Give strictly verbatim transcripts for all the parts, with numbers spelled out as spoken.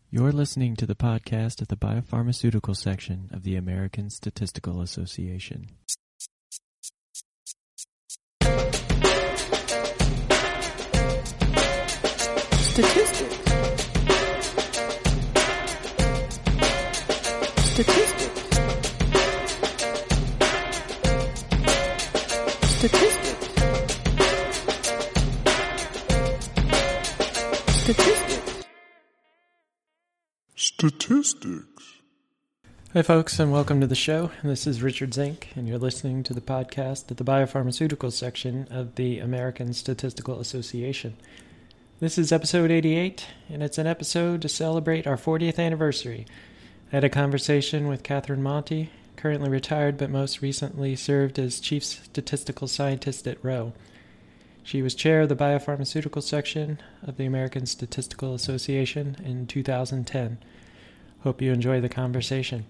You're listening to the podcast of the Biopharmaceutical section of the American Statistical Association. Statistics. Statistics. Statistics. Statistics. Statistics. Hi folks, and welcome to the show. This is Richard Zink, and you're listening to the podcast of the Biopharmaceutical section of the American Statistical Association. This is episode eighty-eight, and it's an episode to celebrate our fortieth anniversary. I had a conversation with Catherine Monty, currently retired but most recently served as Chief Statistical Scientist at Roe. She was chair of the Biopharmaceutical section of the American Statistical Association in two thousand ten. Hope you enjoy the conversation.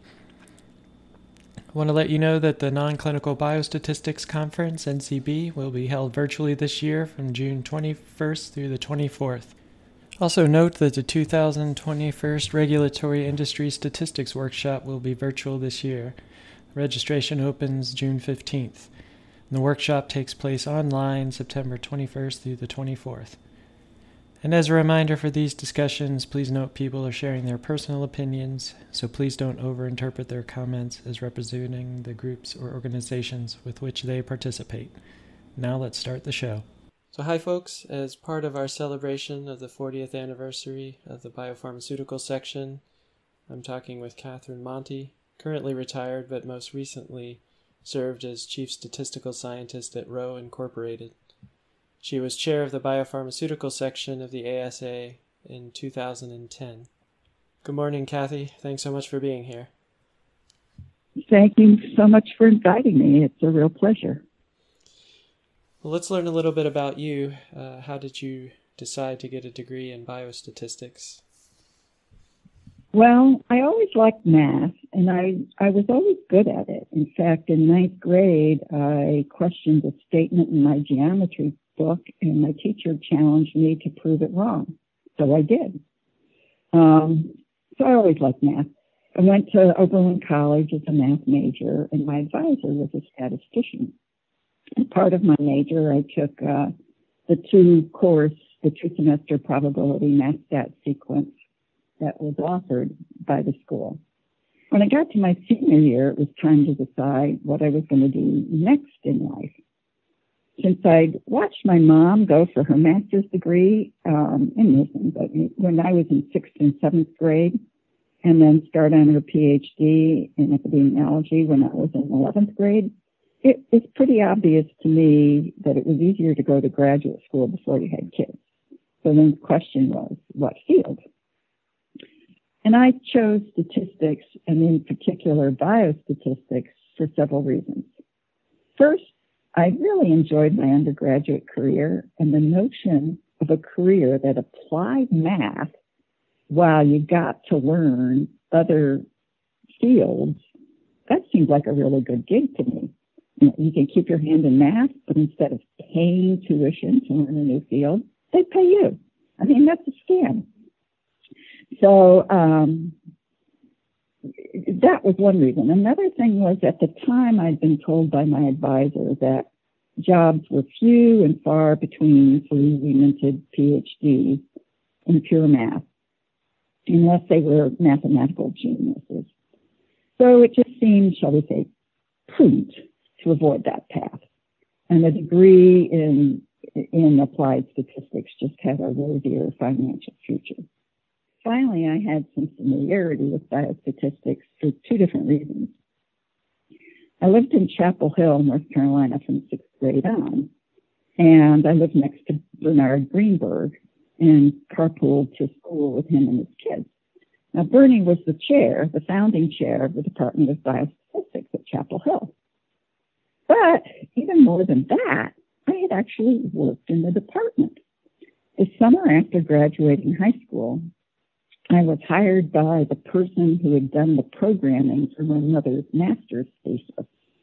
I want to let you know that the Non-Clinical Biostatistics Conference, N C B, will be held virtually this year from June twenty-first through the twenty-fourth. Also note that the two thousand twenty-one Regulatory Industry Statistics Workshop will be virtual this year. Registration opens June fifteenth. And the workshop takes place online September twenty-first through the twenty-fourth. And as a reminder for these discussions, please note people are sharing their personal opinions, so please don't overinterpret their comments as representing the groups or organizations with which they participate. Now let's start the show. So hi folks, as part of our celebration of the fortieth anniversary of the Biopharmaceutical section, I'm talking with Catherine Monty, currently retired but most recently served as Chief Statistical Scientist at Roe Incorporated. She was chair of the Biopharmaceutical section of the A S A in two thousand ten. Good morning, Kathy. Thanks so much for being here. Thank you so much for inviting me. It's a real pleasure. Well, let's learn a little bit about you. Uh, how did you decide to get a degree in biostatistics? Well, I always liked math, and I, I was always good at it. In fact, in ninth grade, I questioned a statement in my geometry book, and my teacher challenged me to prove it wrong. So I did. Um, so I always liked math. I went to Oberlin College as a math major, and my advisor was a statistician. And part of my major, I took uh, the two course, the two semester probability math stat sequence that was offered by the school. When I got to my senior year, it was time to decide what I was going to do next in life. Since I'd watched my mom go for her master's degree um, in nursing, but when I was in sixth and seventh grade, and then start on her P H D in epidemiology when I was in eleventh grade, it was pretty obvious to me that it was easier to go to graduate school before you had kids. So then the question was, what field? And I chose statistics, and in particular biostatistics, for several reasons. First, I really enjoyed my undergraduate career, and the notion of a career that applied math while you got to learn other fields, that seemed like a really good gig to me. You know, you can keep your hand in math, but instead of paying tuition to learn a new field, they pay you. I mean, that's a scam. So um, that was one reason. Another thing was, at the time, I'd been told by my advisor that jobs were few and far between for newly minted P H Ds in pure math, unless they were mathematical geniuses. So it just seemed, shall we say, prudent to avoid that path. And a degree in in applied statistics just had a rosier financial future. Finally, I had some familiarity with biostatistics for two different reasons. I lived in Chapel Hill, North Carolina from sixth grade on, and I lived next to Bernard Greenberg and carpooled to school with him and his kids. Now, Bernie was the chair, the founding chair of the Department of Biostatistics at Chapel Hill. But even more than that, I had actually worked in the department. The summer after graduating high school, I was hired by the person who had done the programming for my mother's master's thesis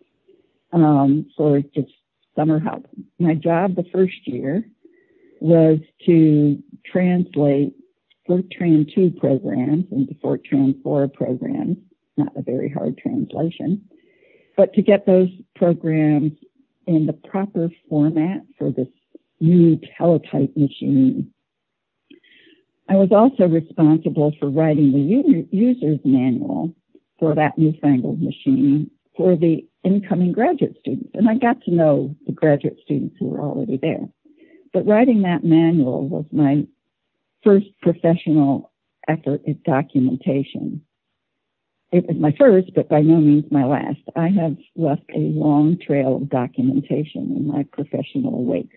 um, for just summer help. My job the first year was to translate Fortran two programs into Fortran four programs, not a very hard translation, but to get those programs in the proper format for this new teletype machine. I was also responsible for writing the user's manual for that newfangled machine for the incoming graduate students. And I got to know the graduate students who were already there. But writing that manual was my first professional effort at documentation. It was my first, but by no means my last. I have left a long trail of documentation in my professional wake.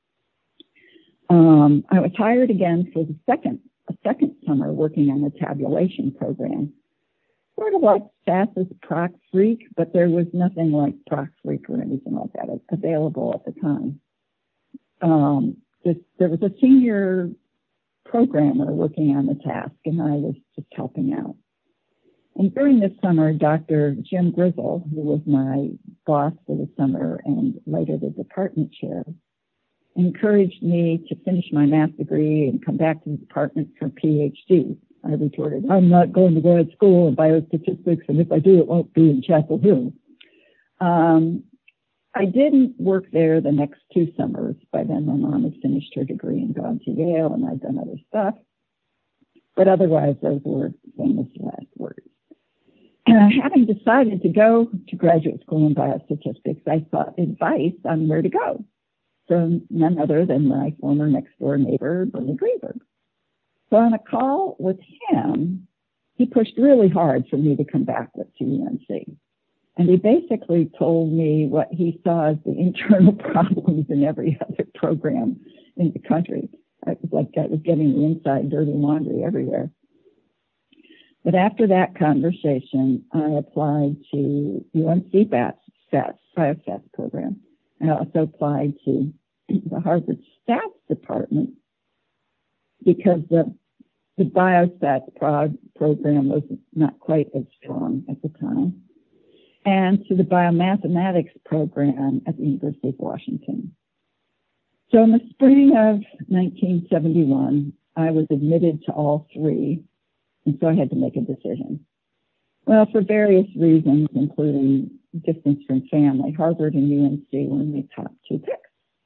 Um, I was hired again for the second, a second summer working on a tabulation program. Sort of like SAS's ProcFreak, but there was nothing like ProcFreak or anything like that available at the time. Um, this, there was a senior programmer working on the task, and I was just helping out. And during this summer, Doctor Jim Grizzle, who was my boss for the summer and later the department chair, encouraged me to finish my math degree and come back to the department for PhD. I retorted, I'm not going to grad school in biostatistics, and if I do, it won't be in Chapel Hill. Um, I didn't work there the next two summers. By then, my mom had finished her degree and gone to Yale, and I'd done other stuff. But otherwise, those were famous last words. And having decided to go to graduate school in biostatistics, I sought advice on where to go from none other than my former next-door neighbor, Bernie Greenberg. So on a call with him, he pushed really hard for me to come back to U N C. And he basically told me what he saw as the internal problems in every other program in the country. It was like I was getting the inside dirty laundry everywhere. But after that conversation, I applied to U N C BATS, STATS, Biostats program. I also applied to the Harvard Stats department because the the Biostats pro- program was not quite as strong at the time, and to the Biomathematics program at the University of Washington. So in the spring of nineteen seventy-one, I was admitted to all three, and so I had to make a decision. Well, for various reasons, including distance from family, Harvard and U N C were my top two picks.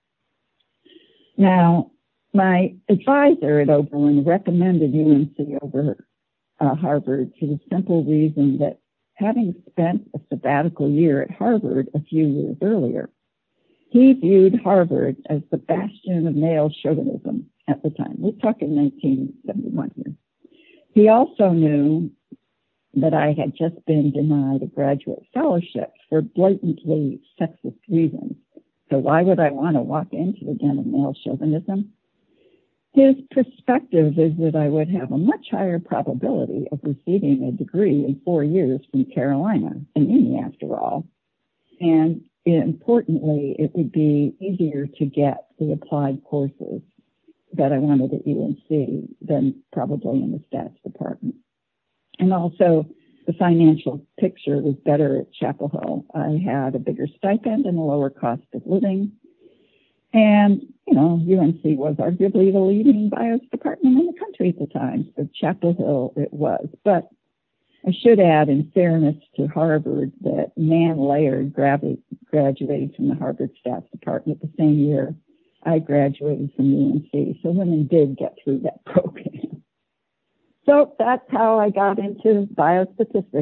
Now, my advisor at Oberlin recommended U N C over uh, Harvard for the simple reason that having spent a sabbatical year at Harvard a few years earlier, he viewed Harvard as the bastion of male chauvinism at the time. We're talking nineteen seventy-one here. He also knew that I had just been denied a graduate fellowship for blatantly sexist reasons. So why would I want to walk into the den of male chauvinism? His perspective is that I would have a much higher probability of receiving a degree in four years from Carolina, an E M E after all. And importantly, it would be easier to get the applied courses that I wanted at U N C than probably in the stats department. And also, the financial picture was better at Chapel Hill. I had a bigger stipend and a lower cost of living. And, you know, U N C was arguably the leading bios department in the country at the time. So Chapel Hill it was. But I should add, in fairness to Harvard, that Nan Laird graduated from the Harvard Stats Department the same year I graduated from U N C. So women did get through that program. So that's how I got into biostatistics.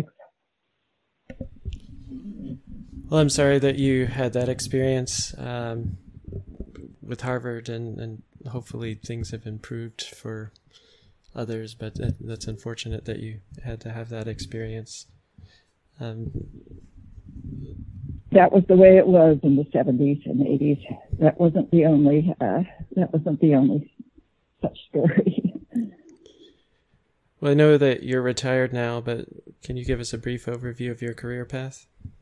Well, I'm sorry that you had that experience um, with Harvard, and, and hopefully things have improved for others, but that's unfortunate that you had to have that experience. Um, that was the way it was in the seventies and eighties. That wasn't the only, uh, that wasn't the only such story. Well, I know that you're retired now, but can you give us a brief overview of your career path?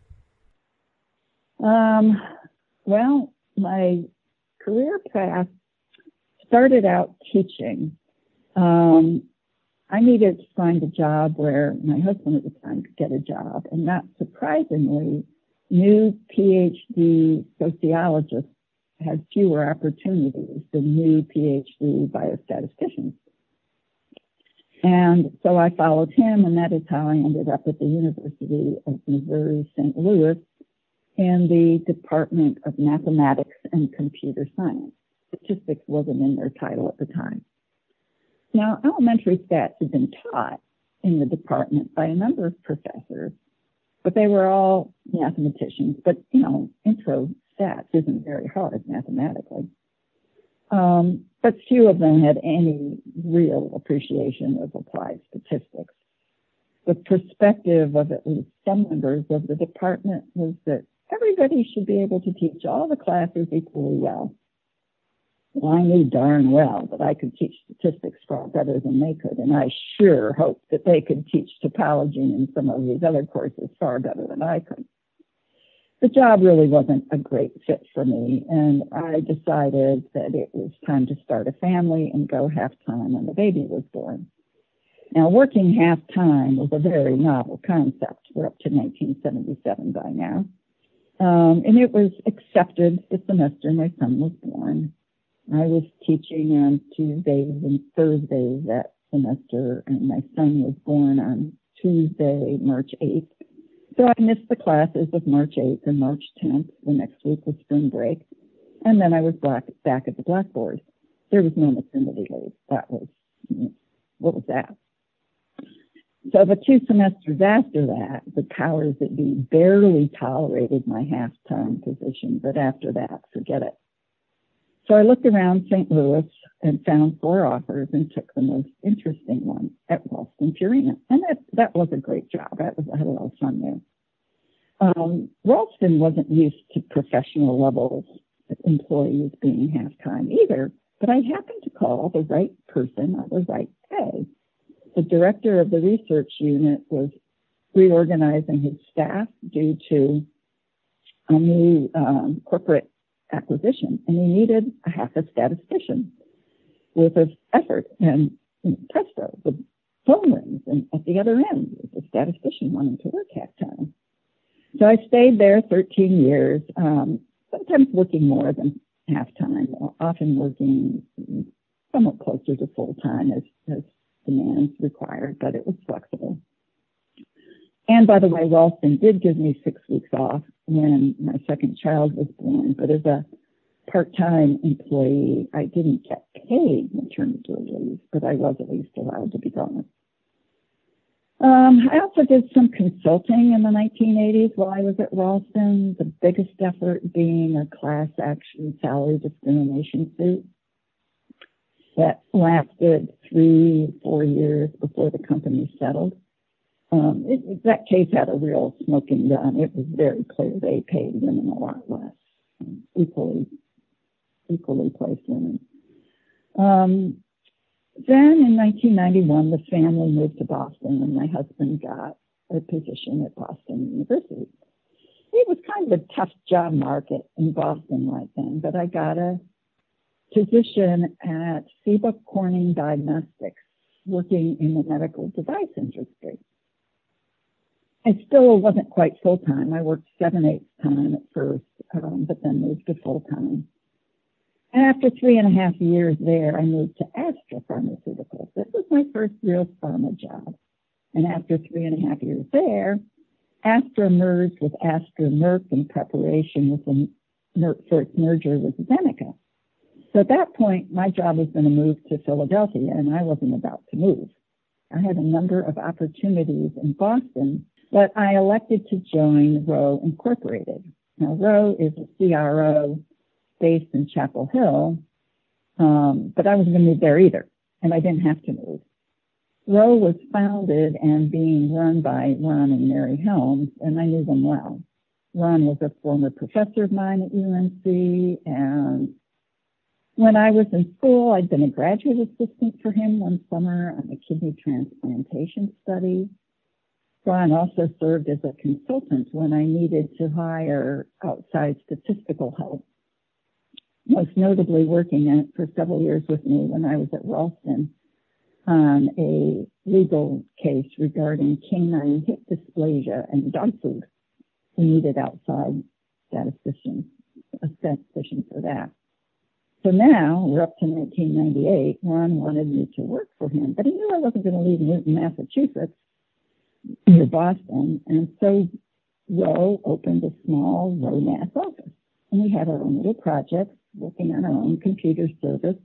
Um, well, my career path started out teaching. Um, I needed to find a job where my husband at the time could get a job, and not surprisingly, new PhD sociologists had fewer opportunities than new PhD biostatisticians. And so I followed him, and that is how I ended up at the University of Missouri Saint Louis in the Department of Mathematics and Computer Science. Statistics wasn't in their title at the time. Now, elementary stats had been taught in the department by a number of professors, but they were all mathematicians. But, you know, intro stats isn't very hard mathematically. Um, but few of them had any real appreciation of applied statistics. The perspective of at least some members of the department was that everybody should be able to teach all the classes equally well. Well, I knew darn well that I could teach statistics far better than they could, and I sure hoped that they could teach topology and some of these other courses far better than I could. The job really wasn't a great fit for me, and I decided that it was time to start a family and go half-time when the baby was born. Now, working half-time was a very novel concept. We're up to nineteen seventy-seven by now. Um, and it was accepted the semester my son was born. I was teaching on Tuesdays and Thursdays that semester, and my son was born on Tuesday, March eighth. So I missed the classes of March eighth and March tenth. The next week was spring break. And then I was black, back at the blackboard. There was no maternity leave. That was, what was that? So the two semesters after that, the powers that be barely tolerated my half-time position, but after that, forget it. So I looked around Saint Louis and found four offers and took the most interesting one at Ralston Purina. And that, that was a great job. That was, I had a lot of fun there. Um, Ralston wasn't used to professional level employees being half-time either, but I happened to call the right person at the right pay. The director of the research unit was reorganizing his staff due to a new um, corporate acquisition, and he needed a half a statistician with an effort. And you know, presto, the phone rings, and at the other end, the statistician wanting to work half time. So I stayed there thirteen years, um, sometimes working more than half time, often working somewhat closer to full time as, as demands required, but it was flexible. And by the way, Ralston did give me six weeks off when my second child was born, but as a part-time employee, I didn't get paid maternity leave, but I was at least allowed to be gone. Um, I also did some consulting in the nineteen eighties while I was at Ralston, the biggest effort being a class action salary discrimination suit that lasted three, four years before the company settled. Um, it, that case had a real smoking gun. It was very clear they paid women a lot less, um, equally, equally placed women. Um, then in nineteen ninety-one, the family moved to Boston, and my husband got a position at Boston University. It was kind of a tough job market in Boston right then, but I got a position at Seabuck Corning Diagnostics, working in the medical device industry. I still wasn't quite full-time. I worked seven-eighths time at first, um, but then moved to full-time. And after three and a half years there, I moved to Astra Pharmaceuticals. This was my first real pharma job. And after three and a half years there, Astra merged with Astra Merck in preparation with the Merck for its merger with Zeneca. So at that point, my job was going to move to Philadelphia, and I wasn't about to move. I had a number of opportunities in Boston, but I elected to join Roe Incorporated. Now, Roe is a C R O based in Chapel Hill, um, but I wasn't going to move there either, and I didn't have to move. Roe was founded and being run by Ron and Mary Helms, and I knew them well. Ron was a former professor of mine at U N C, and when I was in school, I'd been a graduate assistant for him one summer on a kidney transplantation study. Ron also served as a consultant when I needed to hire outside statistical help, most notably working in it for several years with me when I was at Ralston on a legal case regarding canine hip dysplasia and dog food. We needed outside statisticians, a statistician for that. So now we're up to nineteen ninety-eight. Ron wanted me to work for him, but he knew I wasn't going to leave Newton, Massachusetts, near Boston. And so Roe opened a small Roe Mass office. And we had our own little projects, working on our own computer service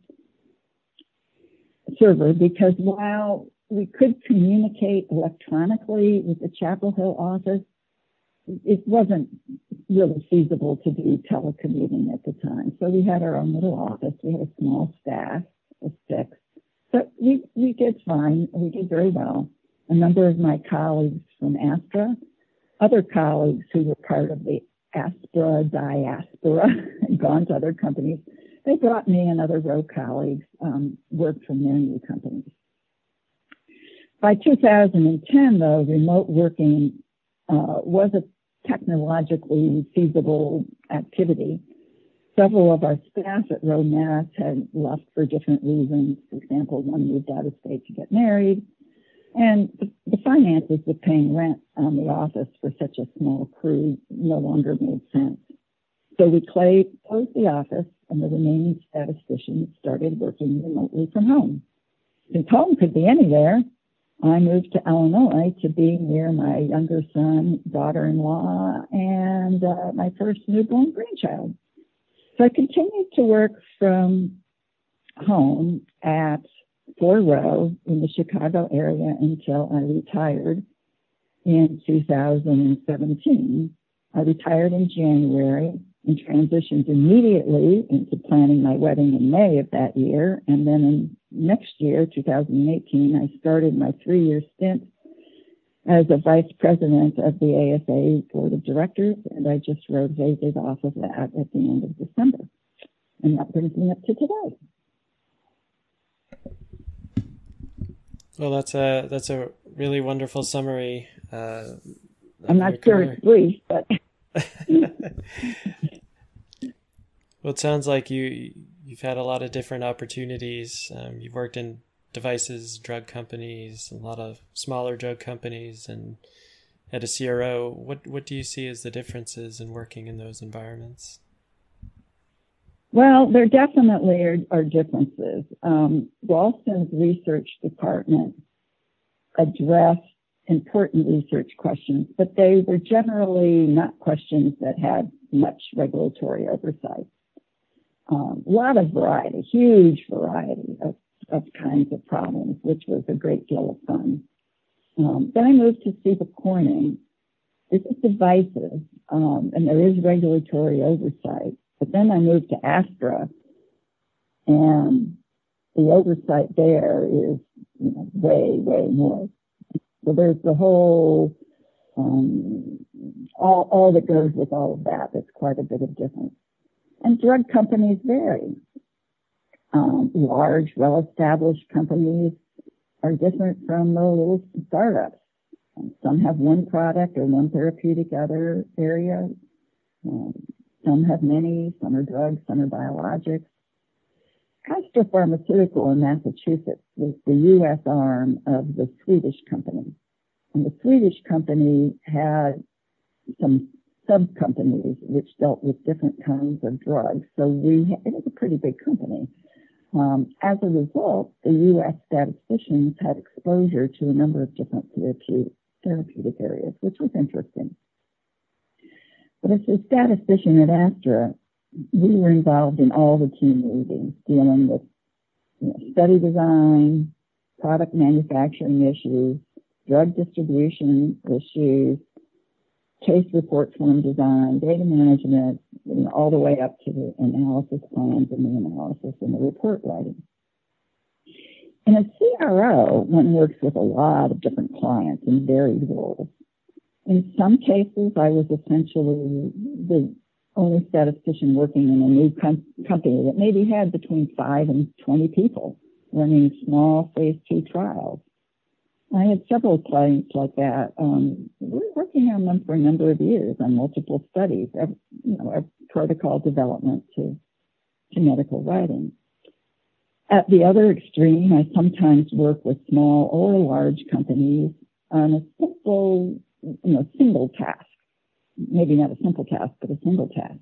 server, because while we could communicate electronically with the Chapel Hill office, it wasn't really feasible to do telecommuting at the time. So we had our own little office. We had a small staff of six. But we, we did fine. We did very well. A number of my colleagues from Astra, other colleagues who were part of the Aspra diaspora and gone to other companies, they brought me and other Roe colleagues, um, worked from their new companies. By two thousand ten, though, remote working uh, was a technologically feasible activity. Several of our staff at Roe Mass had left for different reasons. For example, one moved out of state to get married. And the, the finances of paying rent on the office for such a small crew no longer made sense. So we closed the office, and the remaining statisticians started working remotely from home. Since home could be anywhere, I moved to Illinois to be near my younger son, daughter-in-law, and uh, my first newborn grandchild. So I continued to work from home at for Roe in the Chicago area until I retired in two thousand seventeen. I retired in January and transitioned immediately into planning my wedding in May of that year. And then in next year, two thousand eighteen, I started my three-year stint as a vice president of the A S A Board of Directors, and I just rotated off of that at the end of December. And that brings me up to today. Well, that's a that's a really wonderful summary. Uh, I'm not sure it's brief, but well, it sounds like you you've had a lot of different opportunities. Um, you've worked in devices, drug companies, a lot of smaller drug companies, and at a C R O. What what do you see as the differences in working in those environments? Well, there definitely are, are differences. Um, Ralston's research department addressed important research questions, but they were generally not questions that had much regulatory oversight. Um, a lot of variety, huge variety of, of kinds of problems, which was a great deal of fun. Um, then I moved to Stephen Corning. This is devices, um, and there is regulatory oversight. But then I moved to Astra, and the oversight there is, you know, way, way more. So there's the whole, um, all, all that goes with all of that. There's quite a bit of difference. And drug companies vary. Um, large, well-established companies are different from the little startups. Um, some have one product or one therapeutic other area. Um, Some have many, some are drugs, some are biologics. Astra Pharmaceutical in Massachusetts was the U S arm of the Swedish company. And the Swedish company had some sub-companies which dealt with different kinds of drugs. So we, it was a pretty big company. Um, as a result, the U S statisticians had exposure to a number of different therapeutic, therapeutic areas, which was interesting. But as a statistician at Astra, we were involved in all the team meetings, dealing with, you know, study design, product manufacturing issues, drug distribution issues, case report form design, data management, you know, all the way up to the analysis plans and the analysis and the report writing. And a C R O, one works with a lot of different clients in varied roles. In some cases, I was essentially the only statistician working in a new com- company that maybe had between five and twenty people running small phase two trials. I had several clients like that. Um, we were working on them for a number of years on multiple studies, every, you know, our protocol development to, to medical writing. At the other extreme, I sometimes work with small or large companies on a simple, you know, single task. Maybe not a simple task, but a single task.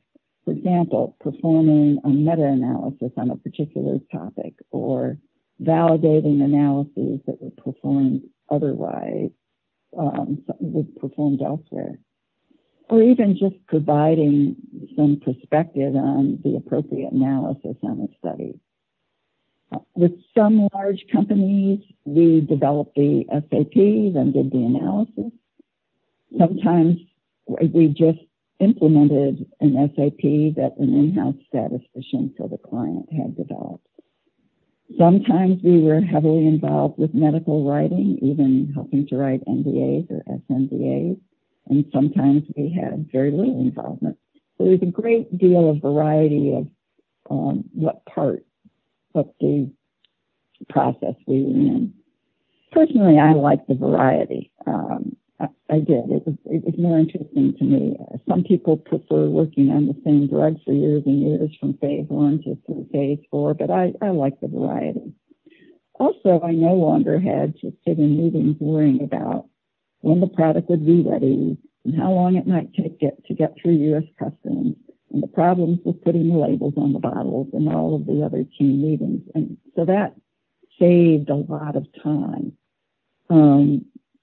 For example, performing a meta-analysis on a particular topic or validating analyses that were performed otherwise, um, was performed elsewhere, or even just providing some perspective on the appropriate analysis on a study. Uh, with some large companies, we developed the S A P, then did the analysis. Sometimes we just implemented an S A P that an in-house statistician for the client had developed. Sometimes we were heavily involved with medical writing, even helping to write N D As or S N D As, and sometimes we had very little involvement. So there's a great deal of variety of um, what part of the process we were in. Personally, I like the variety. Um, I, I did. It was, it was more interesting to me. Uh, some people prefer working on the same drug for years and years from phase one to through phase four, but I, I like the variety. Also, I no longer had to sit in meetings worrying about when the product would be ready and how long it might take get, to get through U S Customs and the problems with putting the labels on the bottles and all of the other team meetings. And so that saved a lot of time. Um,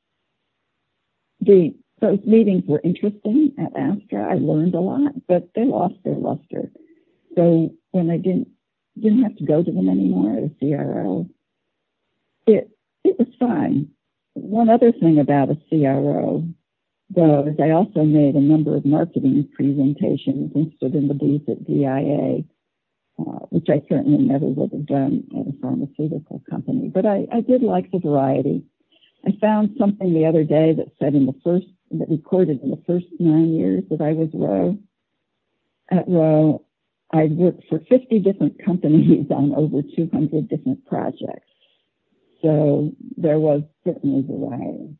The, those meetings were interesting at Astra. I learned a lot, but they lost their luster. So when I didn't didn't have to go to them anymore at a C R O, it it was fine. One other thing about a C R O, though, is I also made a number of marketing presentations and stood in the booth at D I A, uh, which I certainly never would have done at a pharmaceutical company. But I, I did like the variety. I found something the other day that said in the first, that recorded in the first nine years that I was Roe, at Roe, I worked for fifty different companies on over two hundred different projects. So there was certainly variety.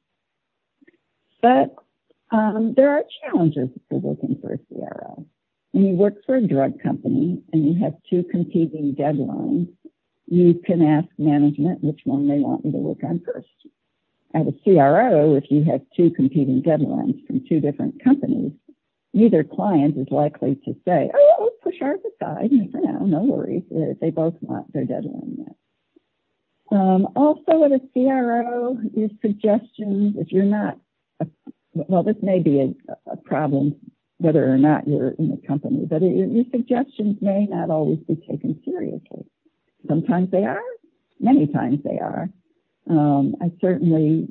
But um, there are challenges for working for a C R O. When you work for a drug company and you have two competing deadlines, you can ask management which one they want you to work on first. At a C R O, if you have two competing deadlines from two different companies, neither client is likely to say, oh, let's push ours aside. And for now, no worries. They both want their deadline met. Um, also at a C R O, your suggestions, if you're not, a, well, this may be a, a problem whether or not you're in the company, but it, your suggestions may not always be taken seriously. Sometimes they are, many times they are. Um, I certainly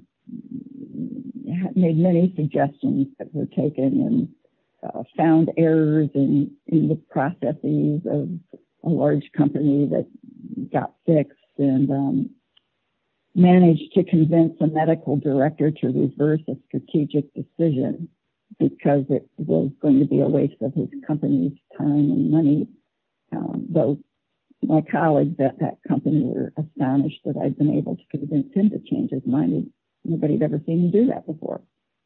made many suggestions that were taken and uh, found errors in, in the processes of a large company that got fixed and um, managed to convince a medical director to reverse a strategic decision because it was going to be a waste of his company's time and money, um, though my colleagues at that company were astonished that I'd been able to convince him to change his mind. Nobody had ever seen him do that before.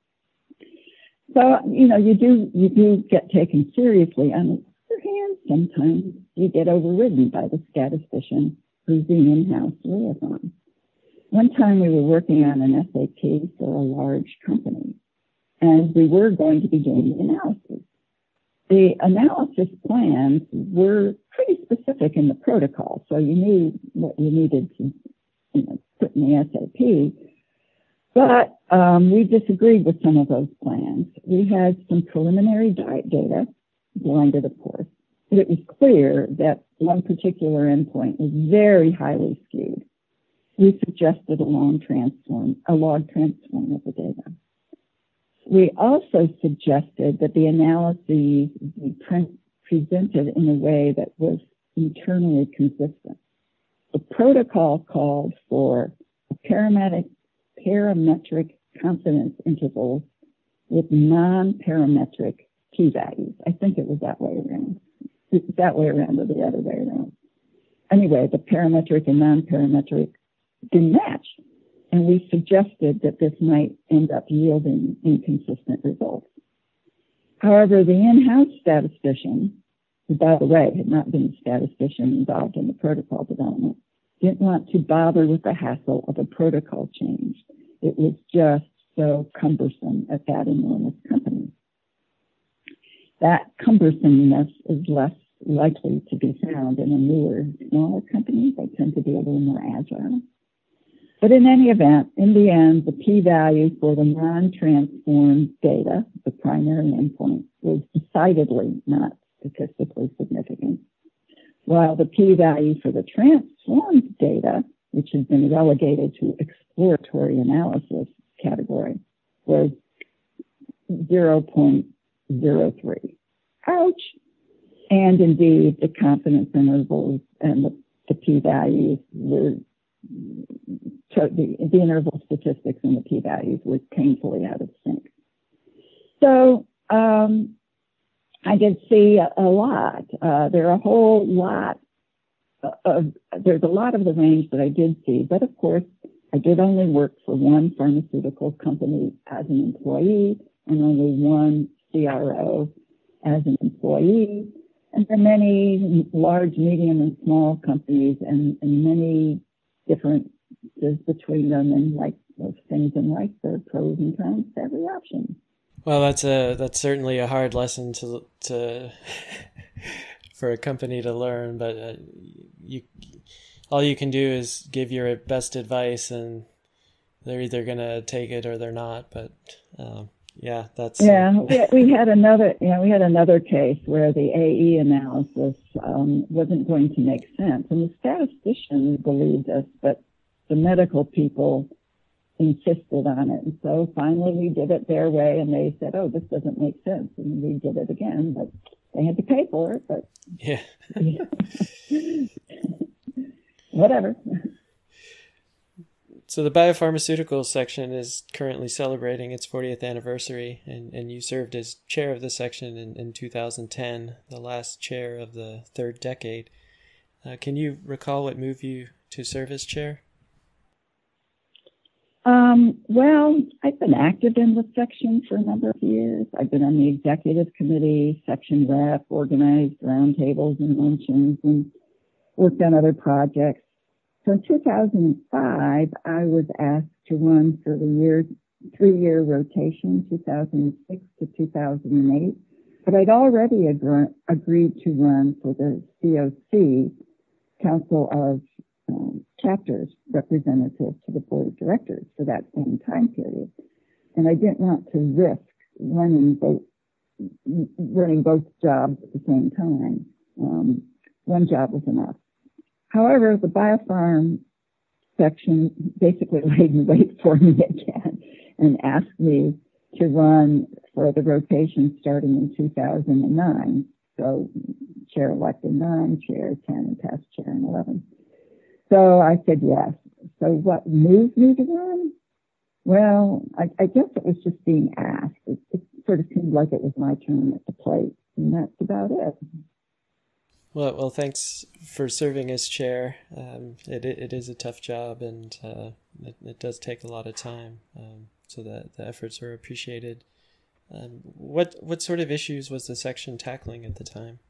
So, you know, you do, you do get taken seriously. On the other hand, sometimes you get overridden by the statistician who's the in-house liaison. One time we were working on an S A P for a large company, and we were going to be doing the analysis. The analysis plans were pretty specific in the protocol, so you knew what you needed to, you know, put in the S A P. But um, we disagreed with some of those plans. We had some preliminary data, blinded of course, but it was clear that one particular endpoint was very highly skewed. We suggested a log transform, a log transform of the data. We also suggested that the analyses be pre- presented in a way that was internally consistent. The protocol called for a parametric, parametric confidence intervals with non-parametric p-values. I think it was that way around. That way around or the other way around. Anyway, the parametric and non-parametric didn't match. And we suggested that this might end up yielding inconsistent results. However, the in-house statistician, who, by the way, had not been a statistician involved in the protocol development, didn't want to bother with the hassle of a protocol change. It was just so cumbersome at that enormous company. that cumbersomeness is less likely to be found in a newer, smaller company. They tend to be a little more agile. But in any event, in the end, the p-value for the non-transformed data, the primary endpoint, was decidedly not statistically significant, while the p-value for the transformed data, which has been relegated to exploratory analysis category, was zero point zero three. Ouch! And indeed, the confidence intervals and the, the p-values were, the, the interval statistics and the p-values were painfully out of sync. So um, I did see a, a lot. Uh, there are a whole lot of, there's a lot of the range that I did see, but of course, I did only work for one pharmaceutical company as an employee and only one C R O as an employee. And there are many large, medium, and small companies and, and many differences between them. And like most things in life, there are pros and cons to every option. Well, that's a that's certainly a hard lesson to to for a company to learn. But uh, you all you can do is give your best advice, and they're either going to take it or they're not. But um, yeah, that's yeah. Uh, we, we had another, you know, we had another case where the A E analysis um, wasn't going to make sense, and the statistician believed us, but the medical people insisted on it. And so finally we did it their way, and they said, "Oh, this doesn't make sense," and we did it again, but they had to pay for it. But yeah, whatever. So the biopharmaceutical section is currently celebrating its fortieth anniversary, and, and you served as chair of the section in, in two thousand ten, the last chair of the third decade. Uh, can you recall what moved you to serve as chair? Um, well, I've been active in the section for a number of years. I've been on the executive committee, section rep, organized roundtables and luncheons, and worked on other projects. So in two thousand five, I was asked to run for the year, three-year rotation, two thousand six to two thousand eight. But I'd already agree, agreed to run for the C O C, Council of um, Chapters Representative to the Board of Directors for that same time period. And I didn't want to risk running both, running both jobs at the same time. Um, one job was enough. However, the biopharm section basically laid in wait for me again and asked me to run for the rotation starting in two thousand nine. So chair elected nine, chair ten, and past chair in eleven. So I said yes. So what moved me to run? Well, I, I guess it was just being asked. It, it sort of seemed like it was my turn at the plate, and that's about it. Well, well, thanks for serving as chair. Um, it, it it is a tough job, and uh, it, it does take a lot of time. Um, so that the efforts are appreciated. Um, what what sort of issues was the section tackling at the time?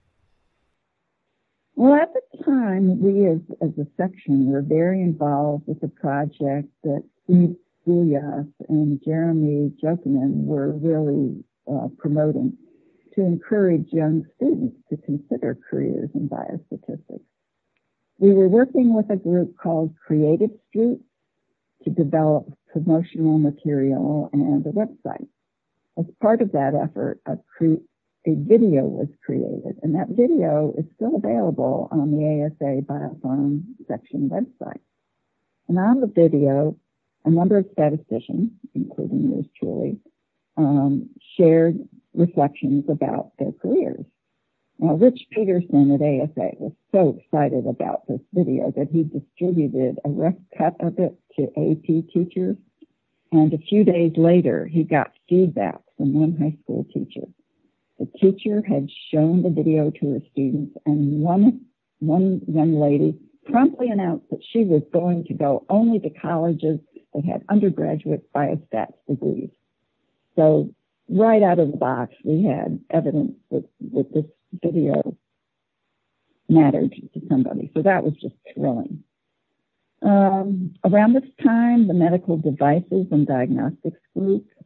Well, at the time, we as, as a section were very involved with a project that Steve Gulyas and Jeremy Jokanen were really uh, promoting to encourage young students to consider careers in biostatistics. We were working with a group called Creative Street to develop promotional material and a website. As part of that effort, a, cre- a video was created, and that video is still available on the A S A Biopharm section website. And on the video, a number of statisticians, including yours truly, um, shared reflections about their careers. Now, Rich Peterson at A S A was so excited about this video that he distributed a rough cut of it to A P teachers. And a few days later, he got feedback from one high school teacher. The teacher had shown the video to her students, and one, one young lady promptly announced that she was going to go only to colleges that had undergraduate biostats degrees. So right out of the box, we had evidence that, that this video mattered to somebody. So that was just thrilling. Um, around this time, the medical devices and diagnostics group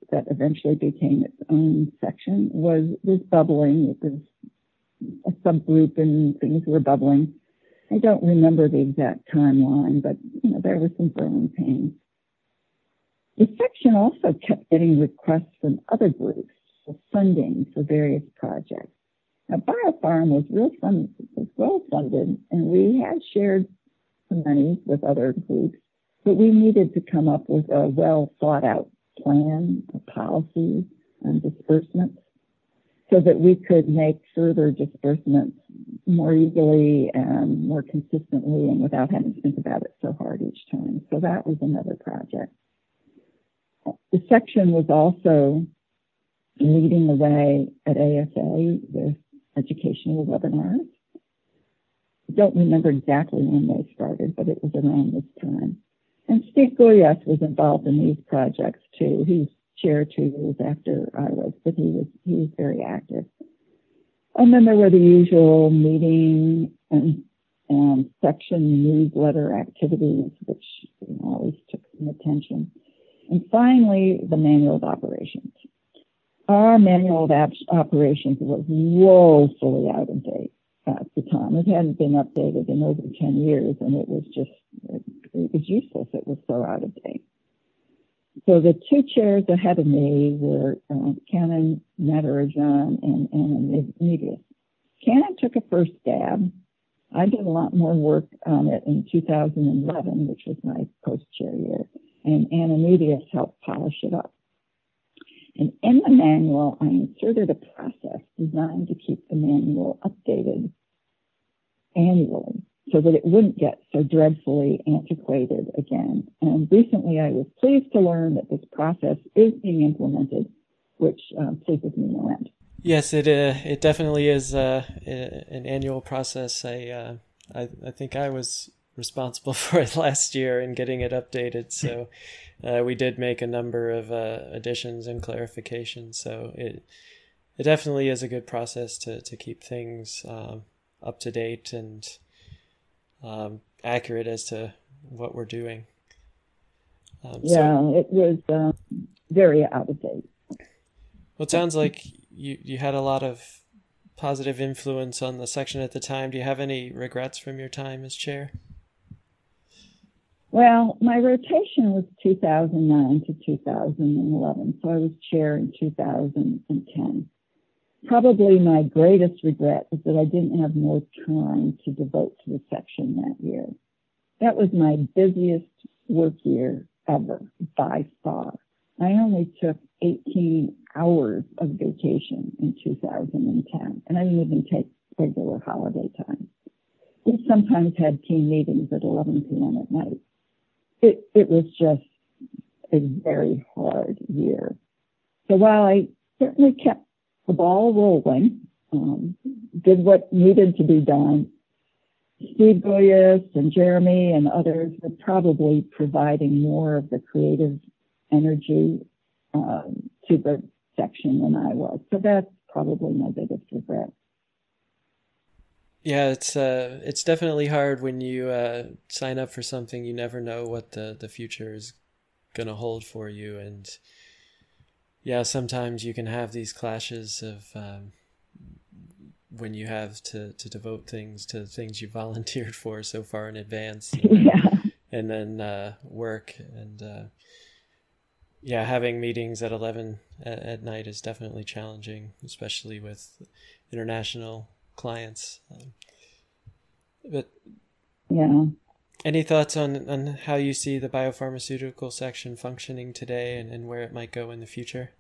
that eventually became its own section was, was bubbling. It was a subgroup and things were bubbling. I don't remember the exact timeline, but you know, there was some growing pains. The section also kept getting requests from other groups for funding for various projects. Now, BioPharm was real fun, was well funded, and we had shared some money with other groups, but we needed to come up with a well thought out plan, a policy, and disbursements, so that we could make further disbursements more easily and more consistently and without having to think about it so hard each time. So that was another project. The section was also leading the way at A S A with educational webinars. I don't remember exactly when they started, but it was around this time. And Steve Goyas was involved in these projects too. He's chair two years after I was, but he was he was very active. And then there were the usual meeting and, and section newsletter activities, which you know, always took some attention. And finally, the manual of operations. Our manual of op- operations was woefully out of date at the time. It hadn't been updated in over ten years, and it was just, it, it was useless. It was so out of date. So the two chairs ahead of me were uh, Canon Natarajan and Anna Medius. Canon took a first stab. I did a lot more work on it in two thousand eleven, which was my post-chair year, and Anna Medius helped polish it up. And in the manual, I inserted a process designed to keep the manual updated annually so that it wouldn't get so dreadfully antiquated again. And recently, I was pleased to learn that this process is being implemented, which um, pleases me no end. Yes, it uh, it definitely is uh, an annual process. I, uh, I I think I was responsible for it last year in getting it updated. So uh, we did make a number of uh, additions and clarifications. So it it definitely is a good process to to keep things um, up to date and um, accurate as to what we're doing. Um, yeah, so, it was uh, very out of date. Well, it sounds like you, you had a lot of positive influence on the section at the time. Do you have any regrets from your time as chair? Well, my rotation was two thousand nine to two thousand eleven, so I was chair in two thousand ten. Probably my greatest regret is that I didn't have more time to devote to the section that year. That was my busiest work year ever, by far. I only took eighteen hours of vacation in two thousand ten, and I didn't even take regular holiday time. We sometimes had team meetings at eleven p.m. at night. It, it was just a very hard year. So while I certainly kept the ball rolling, um, did what needed to be done, Steve Goyas and Jeremy and others were probably providing more of the creative energy um, to the section than I was. So that's probably my biggest regret. Yeah, it's uh, it's definitely hard when you uh, sign up for something. You never know what the, the future is going to hold for you. And yeah, sometimes you can have these clashes of um, when you have to, to devote things to things you volunteered for so far in advance. And then, yeah. And then uh, work. And uh, yeah, having meetings at eleven at, at night is definitely challenging, especially with international clients. Um, but yeah. Any thoughts on, on how you see the biopharmaceutical section functioning today and, and where it might go in the future?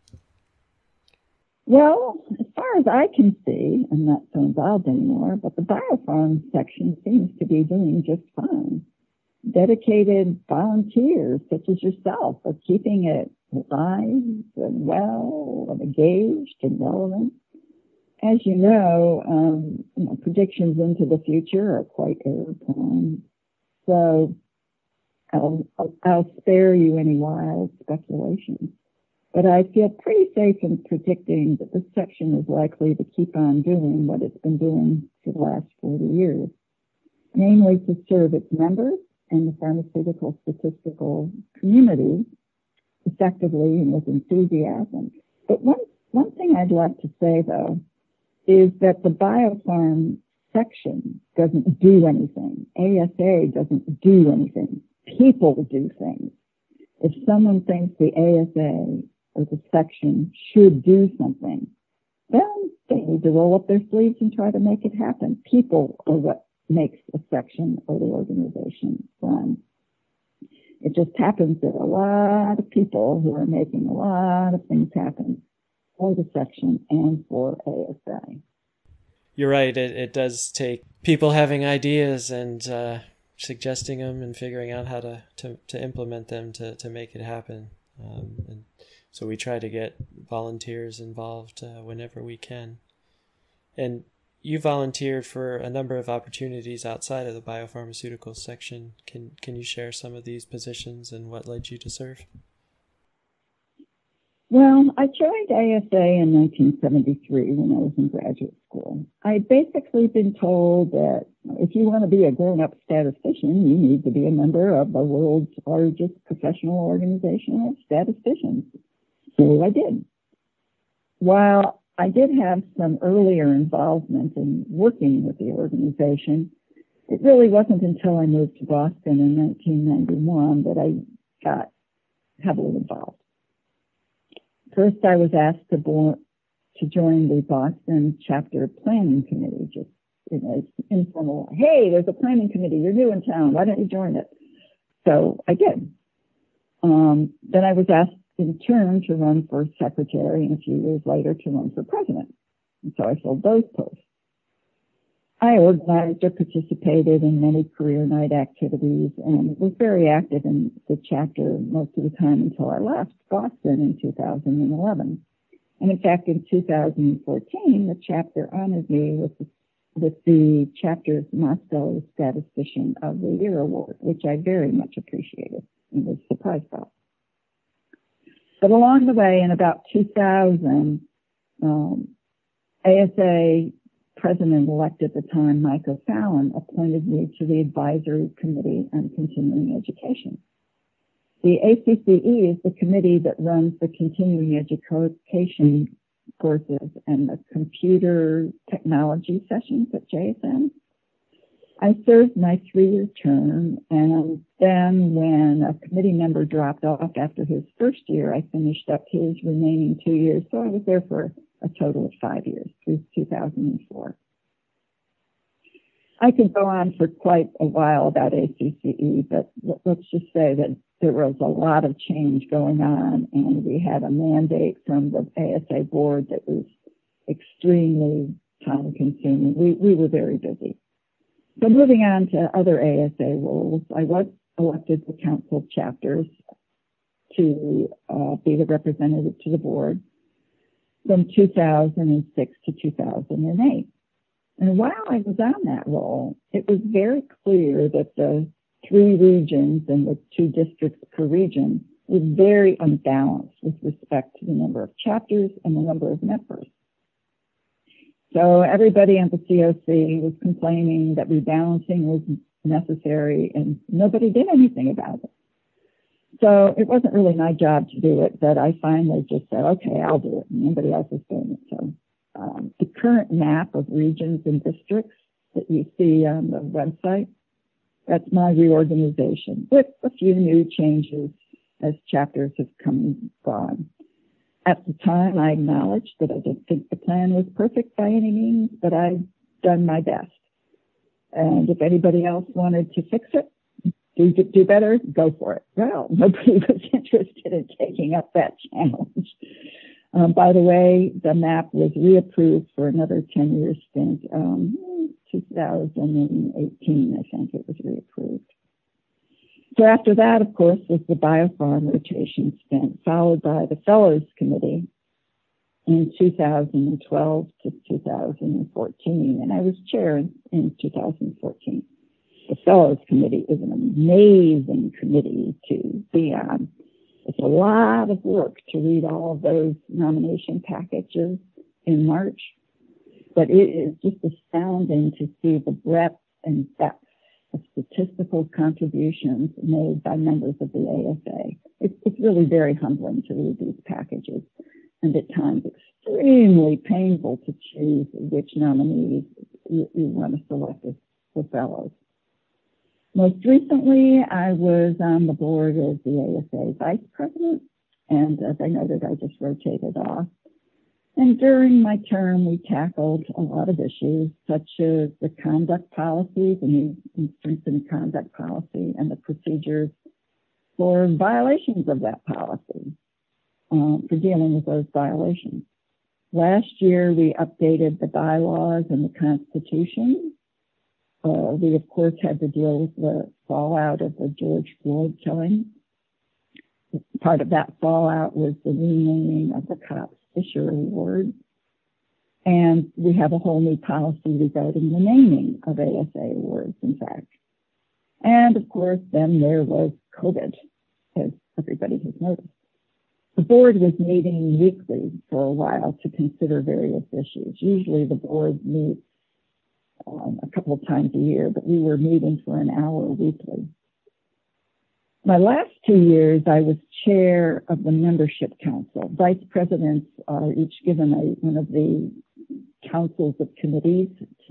Well, as far as I can see, I'm not so involved anymore, but the biopharm section seems to be doing just fine. Dedicated volunteers such as yourself are keeping it alive and well and engaged and relevant. As you know, um, you know, predictions into the future are quite error-prone. So I'll, I'll, I'll spare you any wild speculation. But I feel pretty safe in predicting that this section is likely to keep on doing what it's been doing for the last forty years, namely to serve its members and the pharmaceutical statistical community effectively and with enthusiasm. But one, one thing I'd like to say, though, is that the BioPharm section doesn't do anything. A S A doesn't do anything. People do things. If someone thinks the A S A or the section should do something, then they need to roll up their sleeves and try to make it happen. People are what makes a section or the organization run. It just happens that a lot of people who are making a lot of things happen for the section and for A S A. You're right. It, it does take people having ideas and uh, suggesting them and figuring out how to, to, to implement them to, to make it happen. Um, and so we try to get volunteers involved uh, whenever we can. And you volunteered for a number of opportunities outside of the biopharmaceutical section. Can can you share some of these positions and what led you to serve? Well, I joined A S A in nineteen seventy-three when I was in graduate school. I'd basically been told that if you want to be a grown-up statistician, you need to be a member of the world's largest professional organization of statisticians. So I did. While I did have some earlier involvement in working with the organization, it really wasn't until I moved to Boston in nineteen ninety-one that I got heavily involved. First, I was asked to, bo- to join the Boston chapter planning committee, just, you know, informal. Hey, there's a planning committee. You're new in town. Why don't you join it? So I did. Um, then I was asked in turn to run for secretary and a few years later to run for president. And so I filled those posts. I organized or participated in many career night activities and was very active in the chapter most of the time until I left Boston in two thousand eleven. And in fact, in two thousand fourteen, the chapter honored me with the, with the chapter's Moscow Statistician of the Year award, which I very much appreciated and was surprised by. But along the way, in about two thousand, um, A S A President-elect at the time, Mike O'Fallon, appointed me to the Advisory Committee on Continuing Education. The A C C E is the committee that runs the continuing education courses and the computer technology sessions at J S N. I served my three-year term, and then when a committee member dropped off after his first year, I finished up his remaining two years, so I was there for a total of five years, through two thousand four. I could go on for quite a while about A C C E, but let's just say that there was a lot of change going on, and we had a mandate from the A S A board that was extremely time-consuming. We, we were very busy. So moving on to other A S A roles, I was elected to council chapters to uh, be the representative to the board from two thousand six to two thousand eight. And while I was on that role, it was very clear that the three regions and the two districts per region was very unbalanced with respect to the number of chapters and the number of members. So everybody on the C O C was complaining that rebalancing was necessary, and nobody did anything about it. So it wasn't really my job to do it, but I finally just said, okay, I'll do it, and nobody else is doing it. So um, the current map of regions and districts that you see on the website, that's my reorganization, with a few new changes as chapters have come and gone. At the time, I acknowledged that I didn't think the plan was perfect by any means, but I'd done my best. And if anybody else wanted to fix it, do, do better, go for it. Well, nobody was interested in taking up that challenge. Um, by the way, the map was reapproved for another ten-year stint. Um, two thousand eighteen, I think it was reapproved. So after that, of course, was the BioPharm rotation stint, followed by the Fellows Committee in two thousand twelve to two thousand fourteen, and I was chair in, in two thousand fourteen. The Fellows Committee is an amazing committee to be on. It's a lot of work to read all of those nomination packages in March, but it is just astounding to see the breadth and depth, of statistical contributions made by members of the A S A. It's, it's really very humbling to read these packages, and at times extremely painful to choose which nominees you, you want to select as for fellows. Most recently, I was on the board as the A S A vice president, and as I noted, I just rotated off. And during my term, we tackled a lot of issues, such as the conduct policy, the new strengthened conduct policy, and the procedures for violations of that policy, um, for dealing with those violations. Last year, we updated the bylaws and the Constitution. Uh, we, of course, had to deal with the fallout of the George Floyd killing. Part of that fallout was the renaming of the cops Fisher Award. And we have a whole new policy regarding the naming of A S A awards, in fact. And, of course, then there was COVID, as everybody has noticed. The board was meeting weekly for a while to consider various issues. Usually the board meets um, a couple of times a year, but we were meeting for an hour weekly. My last two years, I was chair of the membership council. Vice presidents are each given a, one of the councils of committees to,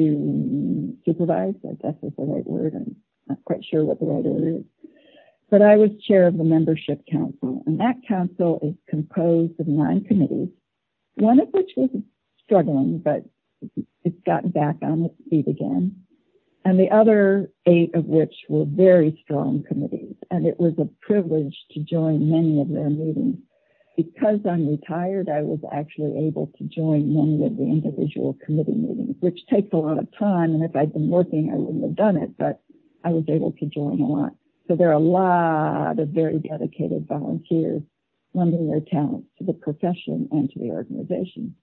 to supervise. I guess is the right word. I'm not quite sure what the right word is. But I was chair of the membership council, and that council is composed of nine committees, one of which was struggling, but it's gotten back on its feet again, and the other eight of which were very strong committees. And it was a privilege to join many of their meetings. Because I'm retired, I was actually able to join many of the individual committee meetings, which takes a lot of time. And if I'd been working, I wouldn't have done it, but I was able to join a lot. So there are a lot of very dedicated volunteers lending their talents to the profession and to the organization.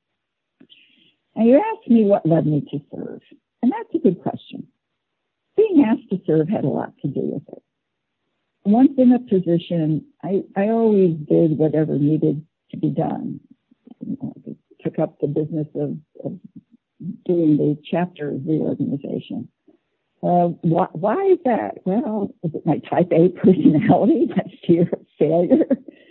And you asked me what led me to serve, and that's a good question. Being asked to serve had a lot to do with it. Once in a position, I, I always did whatever needed to be done. You know, I took up the business of, of doing the chapter reorganization. Uh, why, why is that? Well, is it my type A personality, that fear of failure?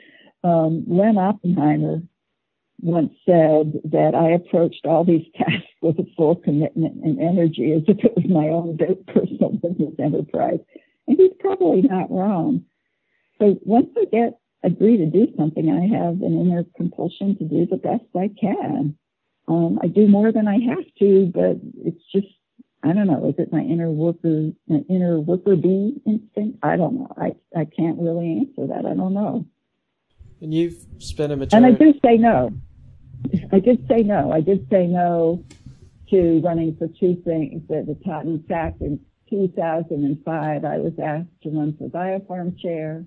Um, Len Oppenheimer once said that I approached all these tasks with a full commitment and energy as if it was my own personal business enterprise. And he's probably not wrong. So once I get agree to do something, I have an inner compulsion to do the best I can. Um, I do more than I have to, but it's just, I don't know, is it my inner worker, my inner worker bee instinct? I don't know. I, I can't really answer that. I don't know. And you've spent a majority... And I do say no. I did say no. I did say no to running for two things at the time. In fact, in two thousand five, I was asked to run for BioPharm chair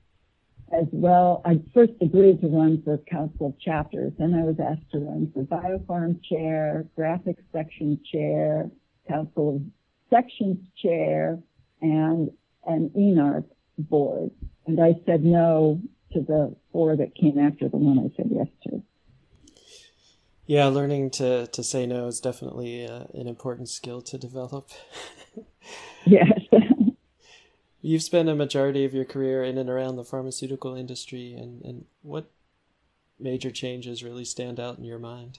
as well. I first agreed to run for Council of Chapters, then I was asked to run for BioPharm chair, Graphics Section chair, Council of Sections chair, and an E N A R P board. And I said no to the four that came after the one I said yes to. Yeah, learning to, to say no is definitely uh, an important skill to develop. Yes. You've spent a majority of your career in and around the pharmaceutical industry, and, and what major changes really stand out in your mind?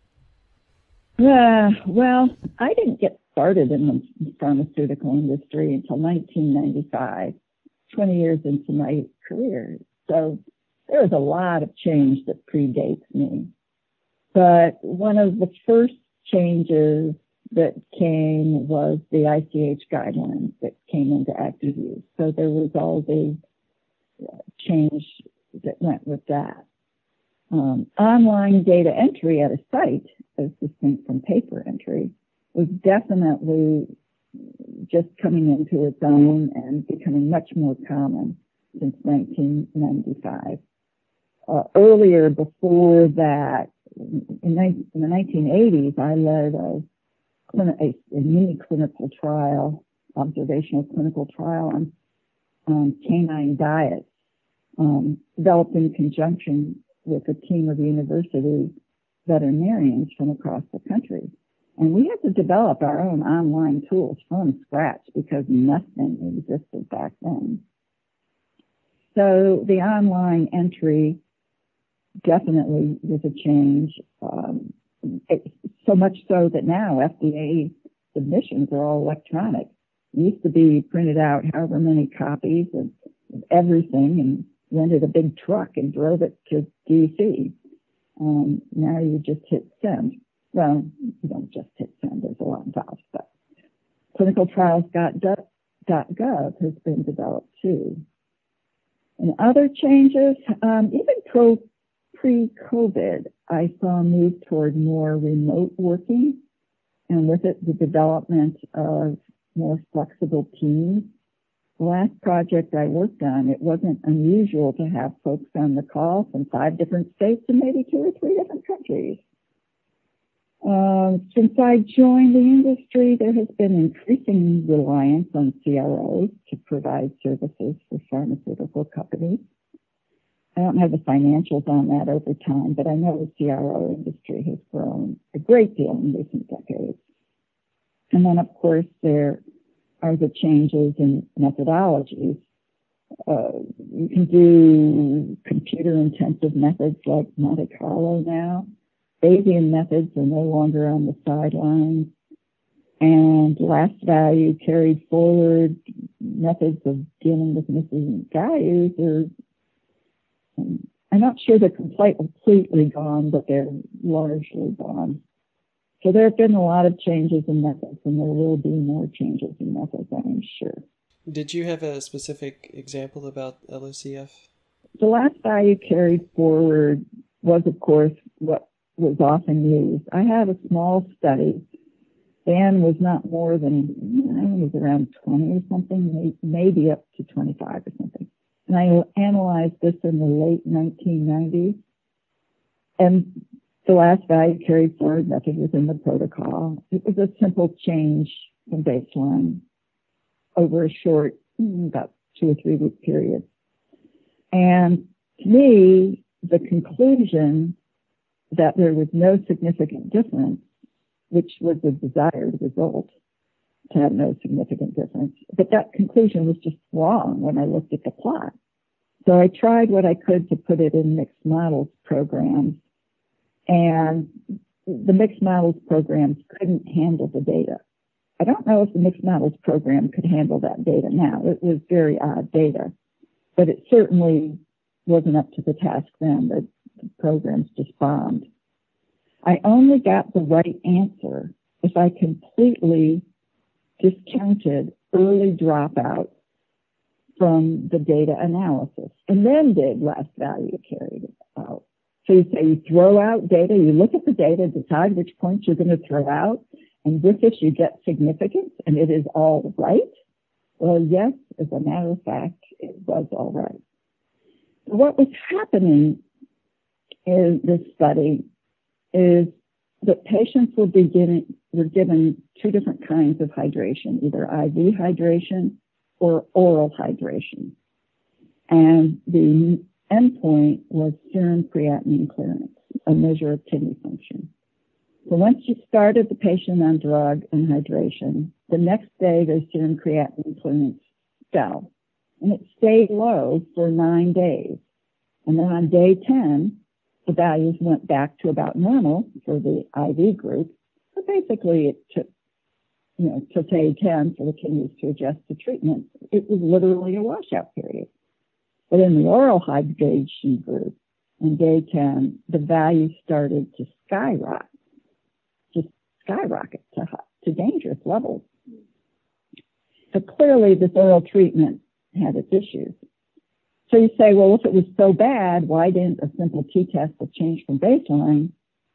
Uh, well, I didn't get started in the pharmaceutical industry until nineteen ninety-five, twenty years into my career. So there was a lot of change that predates me. But one of the first changes that came was the I C H guidelines that came into active use. So there was all the change that went with that. Um, online data entry at a site, as distinct from paper entry, was definitely just coming into its own and becoming much more common since nineteen ninety-five. Uh, earlier, before that, in, in the nineteen eighties, I led a, a, a mini clinical trial, observational clinical trial on, on canine diets, um, developed in conjunction with a team of university veterinarians from across the country. And we had to develop our own online tools from scratch because nothing existed back then. So the online entry definitely was a change. Um, it, so much so that now F D A submissions are all electronic. It used to be printed out however many copies of, of everything and rented a big truck and drove it to D C. Um, now you just hit send. Well, you don't just hit send, there's a lot involved, but clinical trials dot gov has been developed too. And other changes, um, even pro, pre-COVID, I saw a move toward more remote working, and with it, the development of more flexible teams. The last project I worked on, it wasn't unusual to have folks on the call from five different states and maybe two or three different countries. Uh, since I joined the industry, there has been increasing reliance on C R Os to provide services for pharmaceutical companies. I don't have the financials on that over time, but I know the C R O industry has grown a great deal in recent decades. And then, of course, there are the changes in methodologies. Uh, you can do computer-intensive methods like Monte Carlo now. Bayesian methods are no longer on the sidelines. And last value carried forward methods of dealing with missing values are, um, I'm not sure they're completely gone, but they're largely gone. So there have been a lot of changes in methods, and there will be more changes in methods, I'm sure. Did you have a specific example about L O C F? The last value carried forward was, of course, what was often used. I had a small study. The N was not more than, I think it was around twenty or something, maybe up to twenty-five or something. And I analyzed this in the late nineteen nineties. And the last value carried forward method was in the protocol. It was a simple change from baseline over a short, about two or three week period. And to me, the conclusion that there was no significant difference, which was the desired result, to have no significant difference. But that conclusion was just wrong when I looked at the plot. So I tried what I could to put it in mixed models programs. And the mixed models programs couldn't handle the data. I don't know if the mixed models program could handle that data now. It was very odd data, but it certainly wasn't up to the task then. The, the programs just bombed. I only got the right answer if I completely discounted early dropouts from the data analysis and then did last value carried out. So you say you throw out data, you look at the data, decide which points you're going to throw out, and with this you get significance, and it is all right. Well, yes, as a matter of fact, it was all right. So what was happening in this study is that patients were, beginning, were given two different kinds of hydration, either I V hydration or oral hydration. And the endpoint was serum creatinine clearance, a measure of kidney function. So once you started the patient on drug and hydration, the next day their serum creatinine clearance fell. And it stayed low for nine days. And then on day ten, the values went back to about normal for the I V group. So basically it took, you know, till day ten for the kidneys to adjust to treatment. It was literally a washout period. But in the oral hydration group, on day ten, the values started to skyrocket, just skyrocket to, to dangerous levels. So clearly this oral treatment had its issues. So you say, well, if it was so bad, why didn't a simple t-test of change from baseline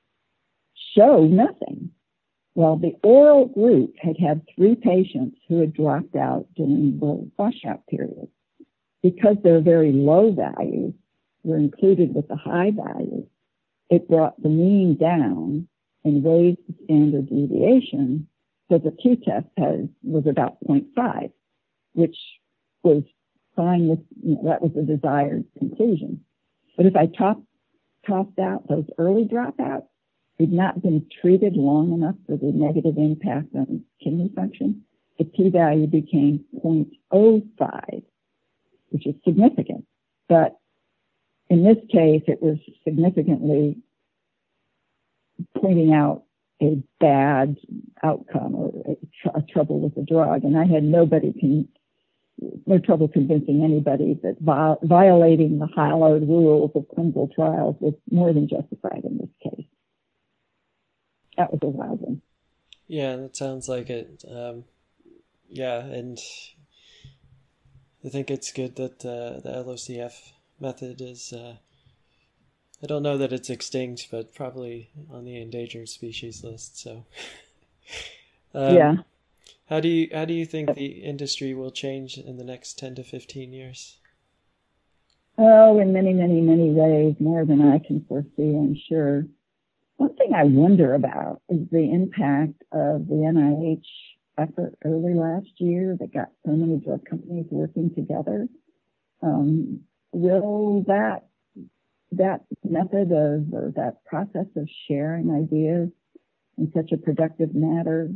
show nothing? Well, the oral group had had three patients who had dropped out during the washout period. Because their very low values were included with the high values, it brought the mean down and raised the standard deviation. So the t-test has, was about zero point five, which was fine with, you know, that was the desired conclusion. But if I top, tossed out those early dropouts, had not been treated long enough for the negative impact on kidney function, the p-value became zero point zero five, which is significant. But in this case, it was significantly pointing out a bad outcome or a, tr- a trouble with the drug. And I had nobody, con- no trouble convincing anybody that vi- violating the hallowed rules of clinical trials was more than justified in this case. That was a wild one. Yeah, that sounds like it. Um, yeah, and I think it's good that uh, the L O C F method is, uh, I don't know that it's extinct, but probably on the endangered species list. So, um, yeah. How do you how do you think the industry will change in the next ten to fifteen years? Oh, in many, many, many ways, more than I can foresee, I'm sure. One thing I wonder about is the impact of the N I H effort early last year that got so many drug companies working together. Um, will that that method of, or that process of sharing ideas in such a productive manner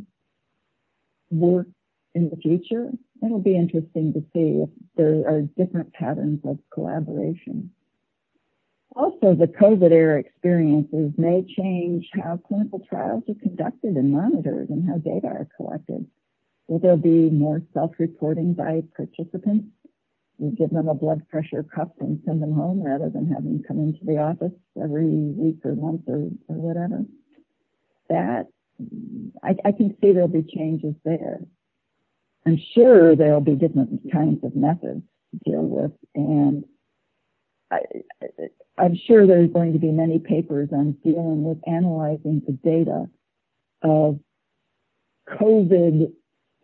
work in the future? It'll be interesting to see if there are different patterns of collaboration. Also, the COVID era experiences may change how clinical trials are conducted and monitored and how data are collected. Will there be more self-reporting by participants? We give them a blood pressure cuff and send them home rather than having them come into the office every week or month or, or whatever. That, I, I can see there'll be changes there. I'm sure there'll be different kinds of methods to deal with, and I, I'm sure there's going to be many papers on dealing with analyzing the data of COVID-induced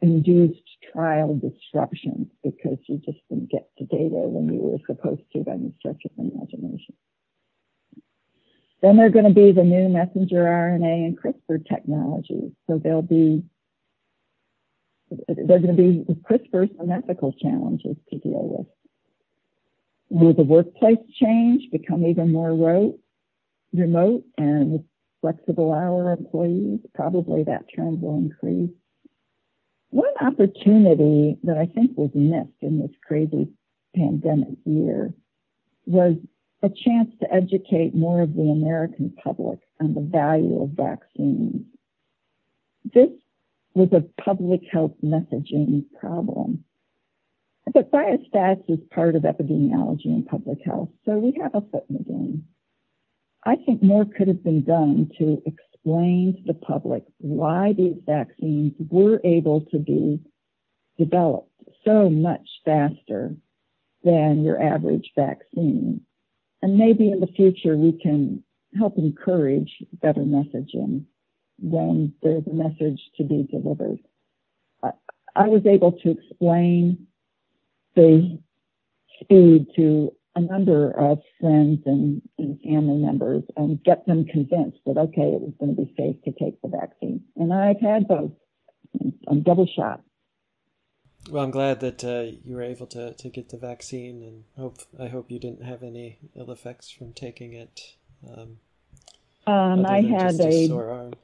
trial disruptions because you just didn't get the data when you were supposed to by any stretch of imagination. Then there are going to be the new messenger R N A and CRISPR technologies. So there'll be there are going to be CRISPR some ethical challenges to deal with. Will the workplace change, become even more ro- remote and with flexible hour employees? Probably that trend will increase. One opportunity that I think was missed in this crazy pandemic year was a chance to educate more of the American public on the value of vaccines. This was a public health messaging problem. But biostats is part of epidemiology and public health, so we have a foot in the game. I think more could have been done to explain to the public why these vaccines were able to be developed so much faster than your average vaccine. And maybe in the future we can help encourage better messaging when there's a message to be delivered. I, I was able to explain the speed to a number of friends and, and family members and get them convinced that, okay, it was going to be safe to take the vaccine. And I've had both. I'm double shot. Well, I'm glad that uh, you were able to, to get the vaccine, and hope I hope you didn't have any ill effects from taking it. Um, um, I had a, a sore arm.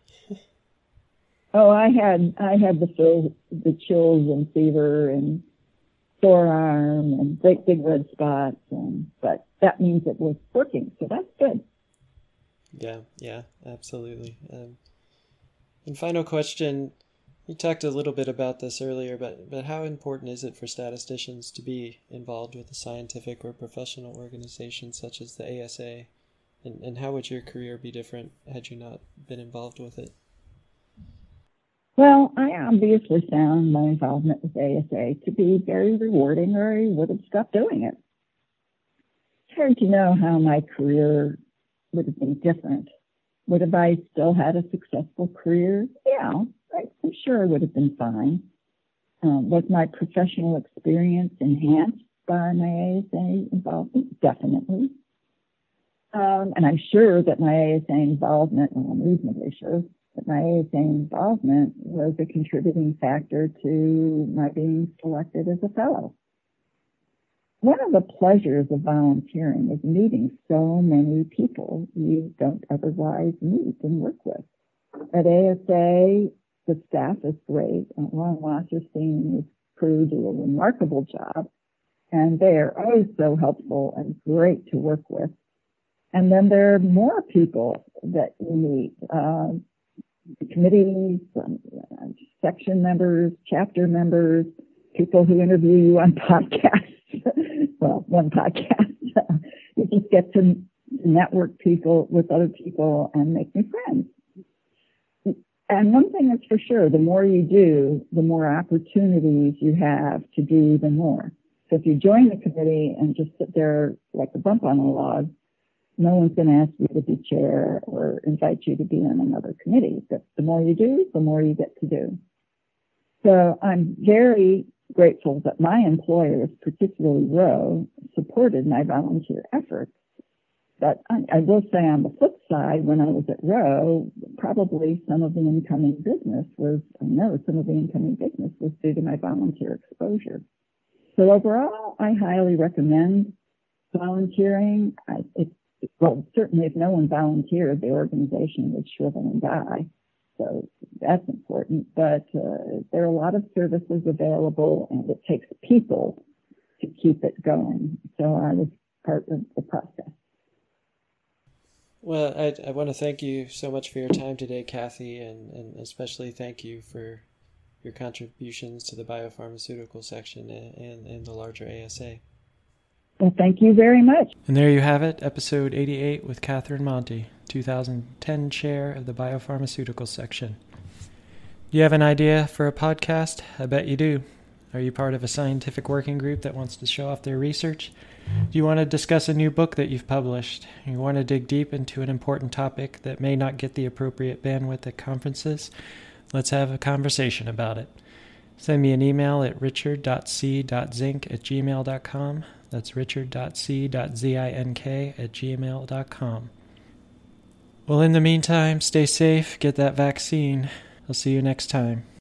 oh, I had I had the feel, the chills and fever and sore arm and great big red spots, and but that means it was working, so that's good. Yeah, yeah, absolutely. Um, and final question. You talked a little bit about this earlier, but, but how important is it for statisticians to be involved with a scientific or professional organization such as the A S A? And, and how would your career be different had you not been involved with it? Well, I obviously found my involvement with A S A to be very rewarding, or I would have stopped doing it. It's hard to know how my career would have been different. Would have I still had a successful career? Yeah. I'm sure I would have been fine. Um, was my professional experience enhanced by my A S A involvement? Definitely. Um, and I'm sure that my A S A involvement, well, I'm reasonably sure that my A S A involvement was a contributing factor to my being selected as a fellow. one of the pleasures of volunteering is meeting so many people you don't otherwise meet and work with. At A S A, the staff is great. Ron Wasserstein and his crew do a remarkable job, and they are always so helpful and great to work with. And then there are more people that you meet, uh, committees, um, section members, chapter members, people who interview you on podcasts. Well, one podcast. You just get to network people with other people and make new friends. And one thing that's for sure, the more you do, the more opportunities you have to do even more. So if you join the committee and just sit there like a bump on a log, no one's going to ask you to be chair or invite you to be on another committee. But the more you do, the more you get to do. So I'm very grateful that my employers, particularly Roe, supported my volunteer efforts. But I, I will say on the flip side, when I was at Roe, probably some of the incoming business was, I know some of the incoming business was due to my volunteer exposure. So overall, I highly recommend volunteering. I, it, well, certainly if no one volunteered, the organization would shrivel and die. So that's important. But uh, there are a lot of services available, and it takes people to keep it going. So I was part of the process. Well, I, I want to thank you so much for your time today, Kathy, and, and especially thank you for your contributions to the biopharmaceutical section and, and, and the larger A S A. Well, thank you very much. And there you have it, episode eighty-eight with Catherine Monty, two thousand ten chair of the biopharmaceutical section. Do you have an idea for a podcast? I bet you do. Are you part of a scientific working group that wants to show off their research? Do you want to discuss a new book that you've published? You want to dig deep into an important topic that may not get the appropriate bandwidth at conferences? Let's have a conversation about it. Send me an email at richard dot c dot zink at gmail dot com. That's richard dot c dot zink at gmail dot com. Well, in the meantime, stay safe, get that vaccine. I'll see you next time.